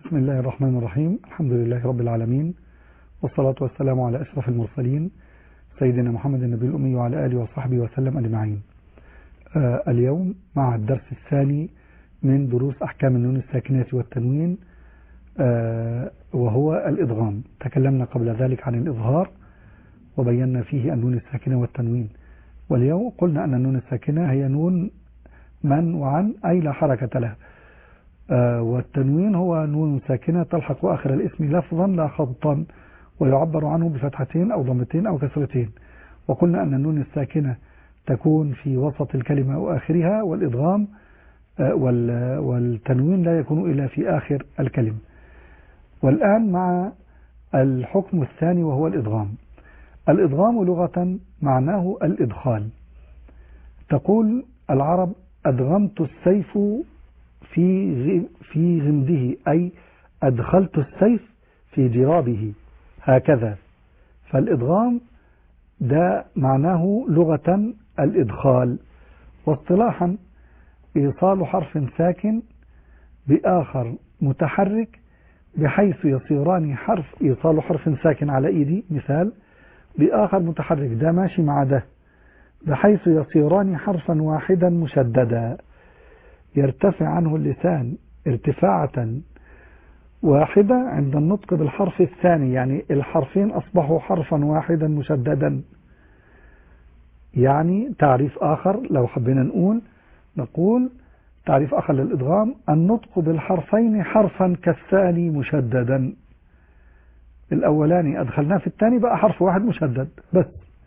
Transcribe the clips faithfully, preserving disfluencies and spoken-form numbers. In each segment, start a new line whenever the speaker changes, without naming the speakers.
بسم الله الرحمن الرحيم. الحمد لله رب العالمين، والصلاة والسلام على أشرف المرسلين سيدنا محمد النبي الأمي وعلى آله وصحبه وسلم أجمعين. آه اليوم مع الدرس الثاني من دروس أحكام النون الساكنة والتنوين، آه وهو الإدغام. تكلمنا قبل ذلك عن الإظهار وبينا فيه النون الساكنة والتنوين، واليوم قلنا أن النون الساكنة هي نون من وعن أي لا حركة لها، آه والتنوين هو نون ساكنة تلحق آخر الاسم لفظا لا خطا، ويعبر عنه بفتحتين أو ضمتين أو كسرتين. وقلنا أن النون الساكنة تكون في وسط الكلمة أو آخرها، والإدغام آه والتنوين لا يكون إلا في آخر الكلمة. والآن مع الحكم الثاني وهو الإدغام. الإدغام لغة معناه الإدخال. تقول العرب: أدغمت السيف في في غمده، أي أدخلت السيف في جرابه، هكذا. فالإدغام ده معناه لغة الإدخال، واصطلاحا إيصال حرف ساكن بآخر متحرك بحيث يصيران حرف إيصال حرف ساكن على إيدي مثال بآخر متحرك، ده ماشي مع ده، بحيث يصيران حرفا واحدا مشددا يرتفع عنه اللسان ارتفاعة واحدة عند النطق بالحرف الثاني، يعني الحرفين أصبحوا حرفا واحدا مشددا. يعني تعريف آخر لو حبينا نقول نقول تعريف آخر للإدغام: النطق بالحرفين حرفا كالثاني مشددا. الأولاني أدخلناه في الثاني بقى حرف واحد مشدد بس.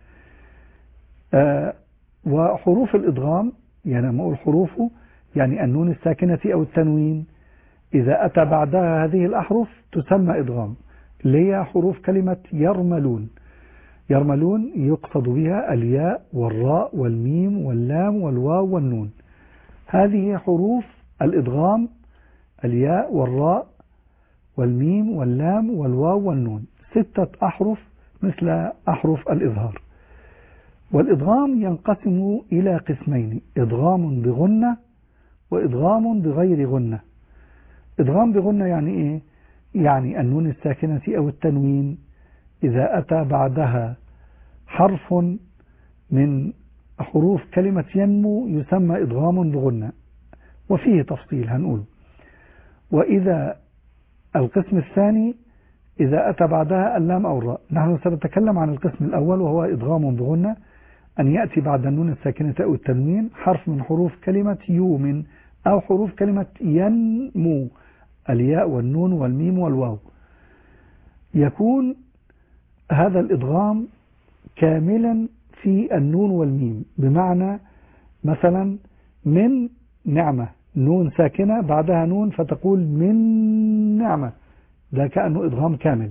آه وحروف الإدغام، يعني لما أقول حروفه يعني النون الساكنة أو التنوين، إذا أتى بعدها هذه الأحرف تسمى إدغام، اللي هي حروف كلمة يرملون. يرملون يقصد بها الياء والراء والميم واللام والواو والنون. هذه حروف الإدغام: الياء والراء والميم واللام والواو والنون، ستة أحرف مثل أحرف الإظهار. والإدغام ينقسم إلى قسمين: إدغام بغنة وإدغام بغير غنة. إدغام بغنة يعني إيه؟ يعني النون الساكنة أو التنوين إذا أتى بعدها حرف من حروف كلمة ينمو يسمى إدغام بغنة، وفيه تفصيل هنقول. وإذا القسم الثاني إذا أتى بعدها اللام أو الراء. نحن سنتكلم عن القسم الأول وهو إدغام بغنة، أن يأتي بعد النون الساكنة أو التنوين حرف من حروف كلمة يومن أو حروف كلمة ينمو، الياء والنون والميم والواو. يكون هذا الإدغام كاملا في النون والميم، بمعنى مثلا من نعمة، نون ساكنة بعدها نون فتقول من نعمة، ده كأنه إدغام كامل.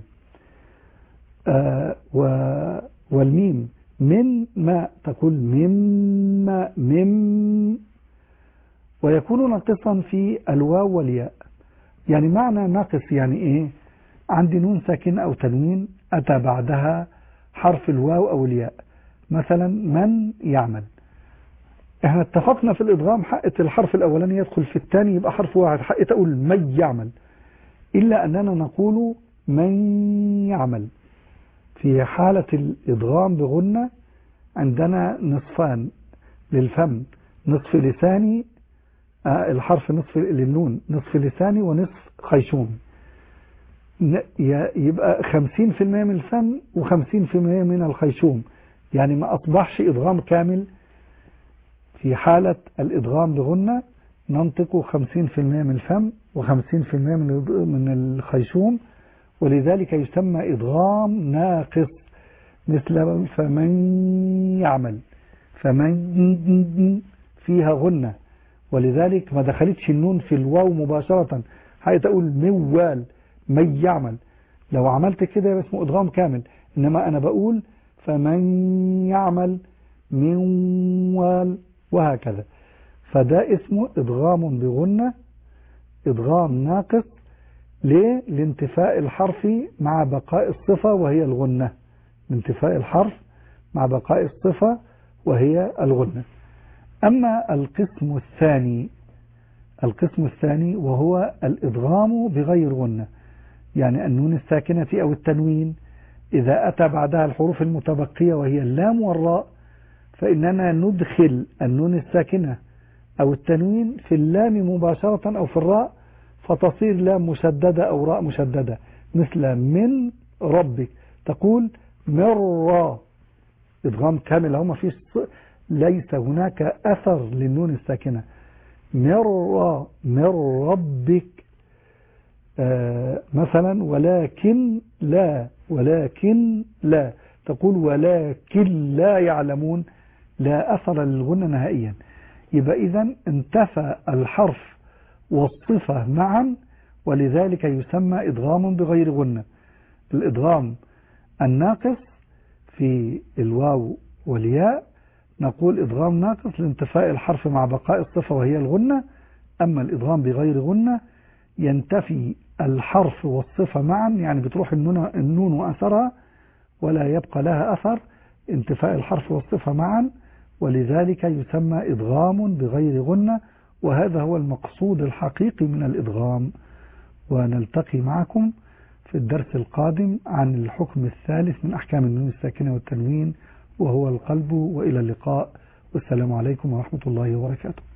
آه والميم من ما تقول مما مم. ويكون ناقصا في الواو والياء. يعني معنى ناقص يعني ايه؟ عندي نون ساكن او تنوين اتى بعدها حرف الواو او الياء، مثلا من يعمل. احنا اتفقنا في الادغام حقة الحرف الاولاني يدخل في الثاني يبقى حرف واحد، حقة اقول من يعمل، الا اننا نقول من يعمل. في حالة الادغام بغنة عندنا نصفان للفم: نصف لساني، آه الحرف نصف للنون نصف لساني ونصف خيشوم، يبقى خمسين في المية من الفم وخمسين في المية من الخيشوم، يعني ما أصبحش إدغام كامل. في حالة الإدغام بغنة ننطق خمسين في المية من الفم وخمسين في المية من الخيشوم، ولذلك يسمى إدغام ناقص، مثل فمن يعمل، فمن فيها غنة، ولذلك ما دخلتش النون في الواو مباشرة، هتقول موال من يعمل. لو عملت كده يبقى اسمه إدغام كامل، إنما أنا بقول فمن يعمل موال وهكذا، فده اسمه إدغام بغنة، إدغام ناقص. ليه؟ لانتفاء الحرف مع بقاء الصفة وهي الغنة، لانتفاء الحرف مع بقاء الصفة وهي الغنة. أما القسم الثاني القسم الثاني وهو الإدغام بغير غنة، يعني النون الساكنة أو التنوين إذا أتى بعدها الحروف المتبقية وهي اللام والراء، فإننا ندخل النون الساكنة أو التنوين في اللام مباشرة أو في الراء، فتصير لام مشددة أو راء مشددة، مثل من ربك تقول مر، إدغام كامل، هم فيش، ليس هناك أثر للنون الساكنة. مر من ربك آه مثلا، ولكن لا، ولكن لا تقول ولكن لا يعلمون، لا أثر للغنة نهائيا. يبقى إذن انتفى الحرف والصفة معا، ولذلك يسمى إدغام بغير غنة. الإدغام الناقص في الواو والياء نقول إدغام ناقص لانتفاء الحرف مع بقاء الصفة وهي الغنة. أما الإدغام بغير غنة ينتفي الحرف والصفة معا، يعني بتروح النون, النون وأثرها ولا يبقى لها أثر، انتفاء الحرف والصفة معا، ولذلك يسمى إدغام بغير غنة، وهذا هو المقصود الحقيقي من الإدغام. ونلتقي معكم في الدرس القادم عن الحكم الثالث من أحكام النون الساكنة والتنوين وهو القلب، وإلى اللقاء، والسلام عليكم ورحمة الله وبركاته.